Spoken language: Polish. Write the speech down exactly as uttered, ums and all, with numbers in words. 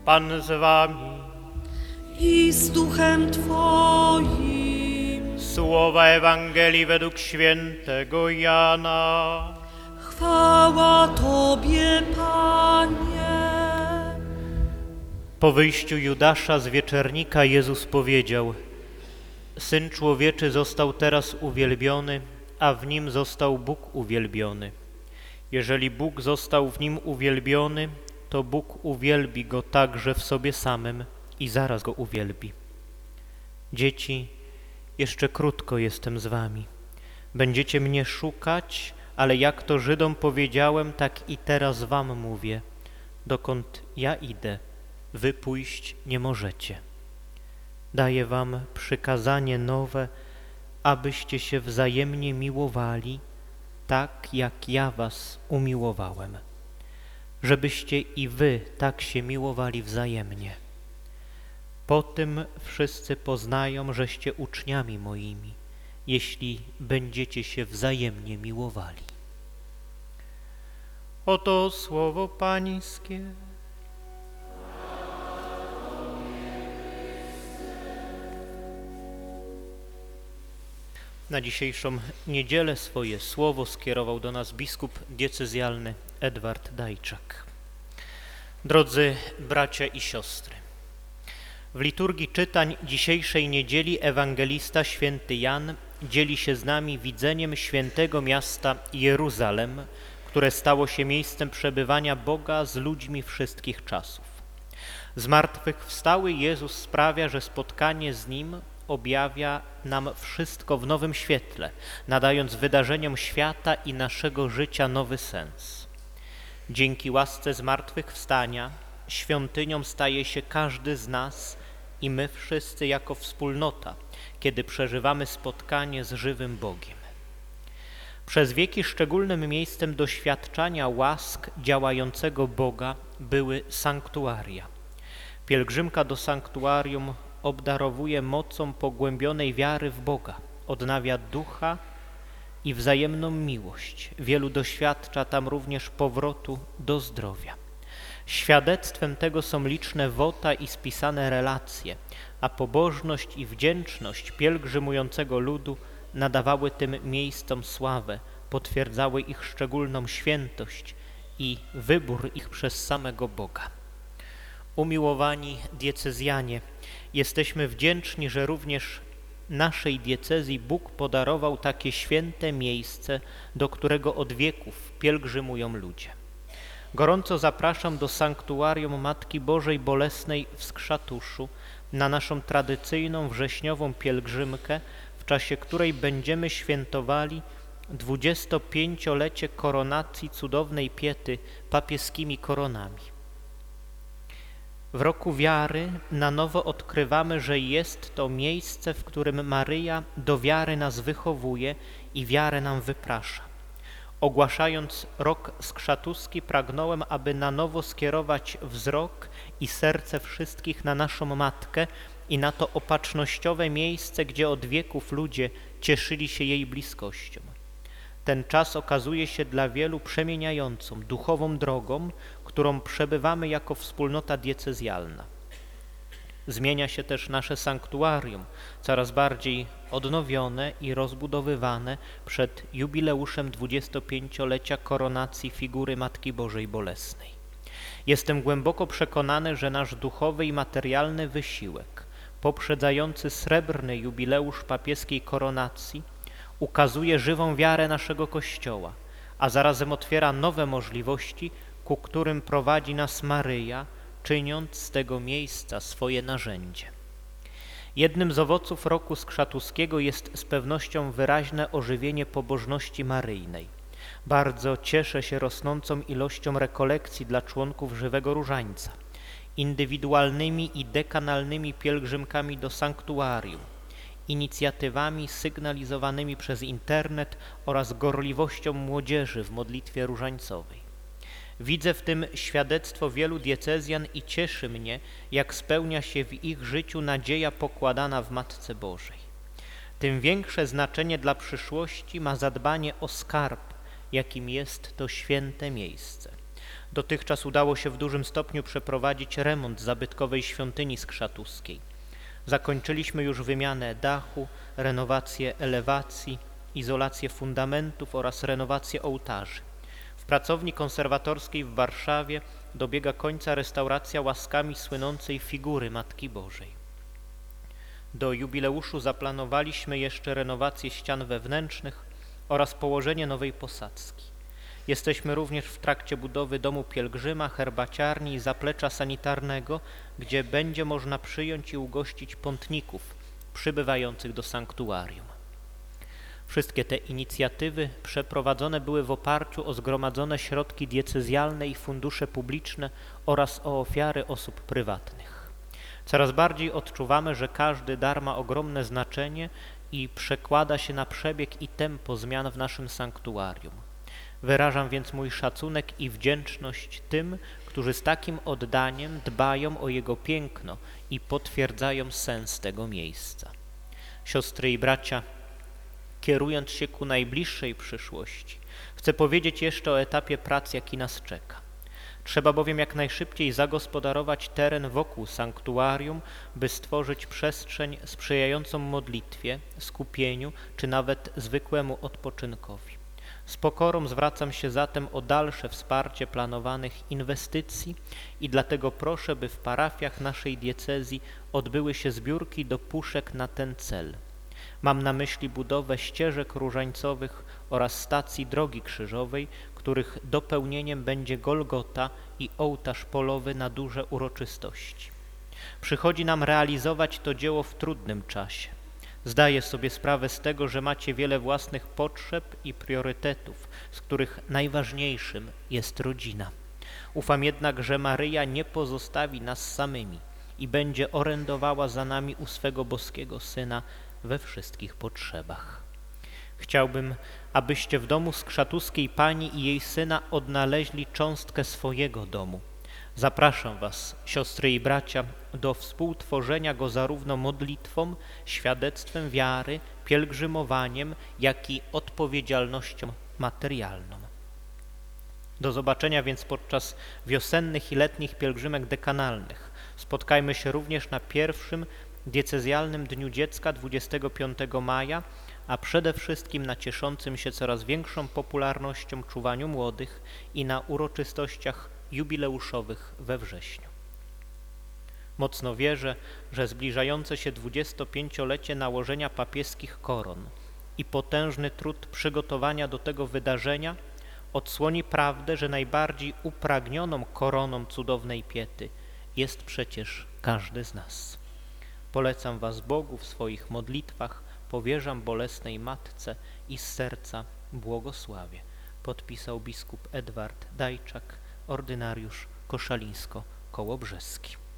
Pan z wami. I z duchem Twoim. Słowa Ewangelii według świętego Jana. Chwała Tobie, Panie. Po wyjściu Judasza z wieczernika Jezus powiedział: Syn Człowieczy został teraz uwielbiony, a w Nim został Bóg uwielbiony. Jeżeli Bóg został w Nim uwielbiony, to Bóg uwielbi Go także w sobie samym i zaraz Go uwielbi. Dzieci, jeszcze krótko jestem z wami. Będziecie mnie szukać, ale jak to Żydom powiedziałem, tak i teraz wam mówię. Dokąd ja idę, wy pójść nie możecie. Daję wam przykazanie nowe, abyście się wzajemnie miłowali, tak jak ja was umiłowałem. Żebyście i wy tak się miłowali wzajemnie. Po tym wszyscy poznają, żeście uczniami moimi, jeśli będziecie się wzajemnie miłowali. Oto słowo Pańskie. Na dzisiejszą niedzielę swoje słowo skierował do nas biskup diecezjalny Edward Dajczak. Drodzy bracia i siostry, w liturgii czytań dzisiejszej niedzieli ewangelista święty Jan dzieli się z nami widzeniem świętego miasta Jeruzalem, które stało się miejscem przebywania Boga z ludźmi wszystkich czasów. Zmartwychwstały Jezus sprawia, że spotkanie z Nim objawia nam wszystko w nowym świetle, nadając wydarzeniom świata i naszego życia nowy sens. Dzięki łasce zmartwychwstania świątynią staje się każdy z nas i my wszyscy jako wspólnota, kiedy przeżywamy spotkanie z żywym Bogiem. Przez wieki szczególnym miejscem doświadczania łask działającego Boga były sanktuaria. Pielgrzymka do sanktuarium obdarowuje mocą pogłębionej wiary w Boga, odnawia ducha i wzajemną miłość. Wielu doświadcza tam również powrotu do zdrowia. Świadectwem tego są liczne wota i spisane relacje, a pobożność i wdzięczność pielgrzymującego ludu nadawały tym miejscom sławę, potwierdzały ich szczególną świętość i wybór ich przez samego Boga. Umiłowani diecezjanie, jesteśmy wdzięczni, że również naszej diecezji Bóg podarował takie święte miejsce, do którego od wieków pielgrzymują ludzie. Gorąco zapraszam do sanktuarium Matki Bożej Bolesnej w Skrzatuszu na naszą tradycyjną wrześniową pielgrzymkę, w czasie której będziemy świętowali dwudziestopięciolecie koronacji cudownej Piety papieskimi koronami. W roku wiary na nowo odkrywamy, że jest to miejsce, w którym Maryja do wiary nas wychowuje i wiarę nam wyprasza. Ogłaszając rok skrzatuski, pragnąłem, aby na nowo skierować wzrok i serce wszystkich na naszą Matkę i na to opatrznościowe miejsce, gdzie od wieków ludzie cieszyli się jej bliskością. Ten czas okazuje się dla wielu przemieniającą, duchową drogą, którą przebywamy jako wspólnota diecezjalna. Zmienia się też nasze sanktuarium, coraz bardziej odnowione i rozbudowywane przed jubileuszem dwudziestopięciolecia koronacji figury Matki Bożej Bolesnej. Jestem głęboko przekonany, że nasz duchowy i materialny wysiłek, poprzedzający srebrny jubileusz papieskiej koronacji, ukazuje żywą wiarę naszego Kościoła, a zarazem otwiera nowe możliwości, ku którym prowadzi nas Maryja, czyniąc z tego miejsca swoje narzędzie. Jednym z owoców roku skrzatuskiego jest z pewnością wyraźne ożywienie pobożności maryjnej. Bardzo cieszę się rosnącą ilością rekolekcji dla członków Żywego Różańca, indywidualnymi i dekanalnymi pielgrzymkami do sanktuarium, inicjatywami sygnalizowanymi przez internet oraz gorliwością młodzieży w modlitwie różańcowej. Widzę w tym świadectwo wielu diecezjan i cieszy mnie, jak spełnia się w ich życiu nadzieja pokładana w Matce Bożej. Tym większe znaczenie dla przyszłości ma zadbanie o skarb, jakim jest to święte miejsce. Dotychczas udało się w dużym stopniu przeprowadzić remont zabytkowej świątyni skrzatuskiej. Zakończyliśmy już wymianę dachu, renowację elewacji, izolację fundamentów oraz renowację ołtarzy. W pracowni konserwatorskiej w Warszawie dobiega końca restauracja łaskami słynącej figury Matki Bożej. Do jubileuszu zaplanowaliśmy jeszcze renowację ścian wewnętrznych oraz położenie nowej posadzki. Jesteśmy również w trakcie budowy domu pielgrzyma, herbaciarni i zaplecza sanitarnego, gdzie będzie można przyjąć i ugościć pątników przybywających do sanktuarium. Wszystkie te inicjatywy przeprowadzone były w oparciu o zgromadzone środki diecezjalne i fundusze publiczne oraz o ofiary osób prywatnych. Coraz bardziej odczuwamy, że każdy dar ma ogromne znaczenie i przekłada się na przebieg i tempo zmian w naszym sanktuarium. Wyrażam więc mój szacunek i wdzięczność tym, którzy z takim oddaniem dbają o jego piękno i potwierdzają sens tego miejsca. Siostry i bracia, kierując się ku najbliższej przyszłości, chcę powiedzieć jeszcze o etapie prac, jaki nas czeka. Trzeba bowiem jak najszybciej zagospodarować teren wokół sanktuarium, by stworzyć przestrzeń sprzyjającą modlitwie, skupieniu czy nawet zwykłemu odpoczynkowi. Z pokorą zwracam się zatem o dalsze wsparcie planowanych inwestycji i dlatego proszę, by w parafiach naszej diecezji odbyły się zbiórki do puszek na ten cel. Mam na myśli budowę ścieżek różańcowych oraz stacji drogi krzyżowej, których dopełnieniem będzie Golgota i ołtarz polowy na duże uroczystości. Przychodzi nam realizować to dzieło w trudnym czasie. Zdaję sobie sprawę z tego, że macie wiele własnych potrzeb i priorytetów, z których najważniejszym jest rodzina. Ufam jednak, że Maryja nie pozostawi nas samymi i będzie orędowała za nami u swego boskiego Syna we wszystkich potrzebach. Chciałbym, abyście w domu skrzatuskiej Pani i jej Syna odnaleźli cząstkę swojego domu. Zapraszam was, siostry i bracia, do współtworzenia go zarówno modlitwą, świadectwem wiary, pielgrzymowaniem, jak i odpowiedzialnością materialną. Do zobaczenia więc podczas wiosennych i letnich pielgrzymek dekanalnych. Spotkajmy się również na pierwszym diecezjalnym Dniu Dziecka dwudziestego piątego maja, a przede wszystkim na cieszącym się coraz większą popularnością czuwaniu młodych i na uroczystościach jubileuszowych we wrześniu. Mocno wierzę, że zbliżające się dwudziestopięciolecie nałożenia papieskich koron i potężny trud przygotowania do tego wydarzenia odsłoni prawdę, że najbardziej upragnioną koroną cudownej piety jest przecież każdy z nas. Polecam was Bogu w swoich modlitwach, powierzam bolesnej Matce i z serca błogosławię. Podpisał biskup Edward Dajczak, ordynariusz Koszalińsko-Kołobrzeski.